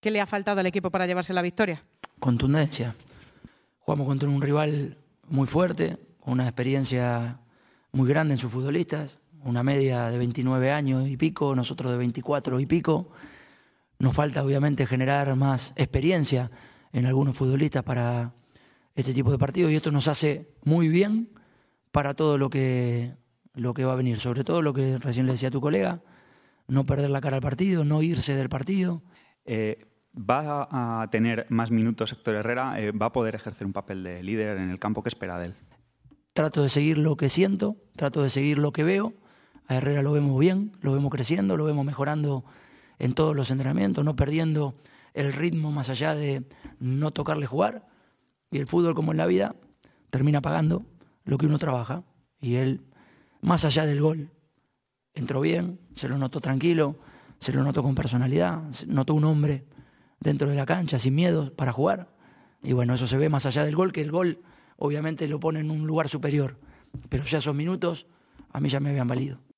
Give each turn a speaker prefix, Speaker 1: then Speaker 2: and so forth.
Speaker 1: ¿Qué le ha faltado al equipo para llevarse la victoria?
Speaker 2: Contundencia. Jugamos contra un rival muy fuerte, con una experiencia muy grande en sus futbolistas, una media de 29 años y pico, nosotros de 24 y pico. Nos falta obviamente generar más experiencia en algunos futbolistas para este tipo de partidos y esto nos hace muy bien para todo lo que va a venir. Sobre todo lo que recién le decía a tu colega, no perder la cara al partido, no irse del partido.
Speaker 3: ¿Va a tener más minutos Héctor Herrera? ¿Va a poder ejercer un papel de líder en el campo? ¿Qué espera de él?
Speaker 2: Trato de seguir lo que siento, trato de seguir lo que veo. A Herrera lo vemos bien, lo vemos creciendo, lo vemos mejorando en todos los entrenamientos, no perdiendo el ritmo más allá de no tocarle jugar. Y el fútbol, como en la vida, termina pagando lo que uno trabaja. Y él, más allá del gol, entró bien, se lo notó tranquilo, se lo notó con personalidad, se notó un hombre dentro de la cancha, sin miedo, para jugar. Y bueno, eso se ve más allá del gol, que el gol obviamente lo pone en un lugar superior. Pero ya esos minutos a mí ya me habían valido.